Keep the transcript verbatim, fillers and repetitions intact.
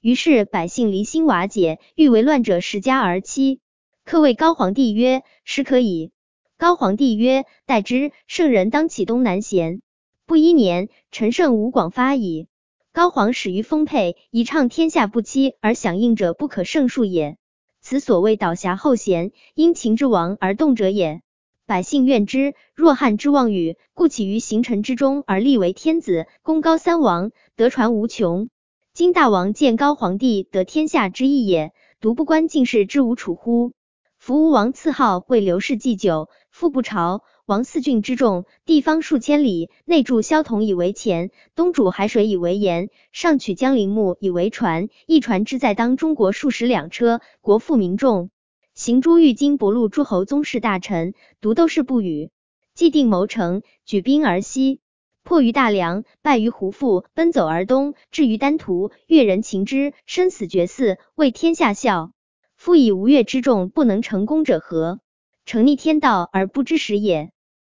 于是百姓离心瓦解，欲为乱者十家而欺。客谓高皇帝曰：时可以。高皇帝曰：待之，圣人当起东南贤。不一年，陈胜吴广发矣。高皇始于丰沛，以倡天下不欺，而响应者不可胜数也。此所谓倒辖后贤，因秦之亡而动者也。百姓怨之，若汉之妄语，故起于行臣之中而立为天子，功高三王，德传无穷。今大王见高皇帝得天下之意也，独不观进士之无处乎？夫吴王赐号为刘氏祭酒，父不朝，王四郡之众，地方数千里，内筑萧统以为前，东主海水以为沿，上取江陵木以为船，一船之在当中国数十两车，国富民众。行诸欲经博录诸侯宗室大臣，独斗士不语。既定谋成，举兵而西，破于大梁，败于胡父，奔走而东，至于丹徒，越人擒之，生死决嗣，为天下笑。夫以吴越之众不能成功者何？成逆天道而不知时也。